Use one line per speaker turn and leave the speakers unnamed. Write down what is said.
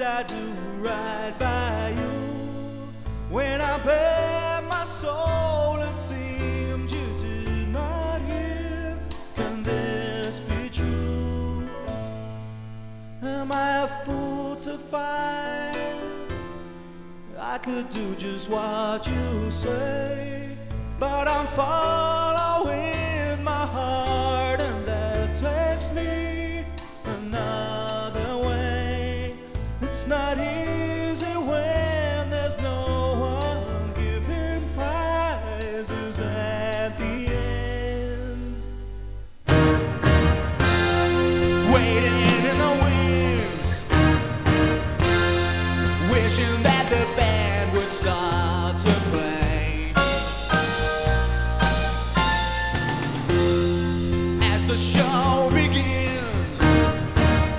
did I do right by you? When I bare my soul, it seemed you did not hear. Can this be true? Am I a fool to find I could do just what you say? But I'm following my heart.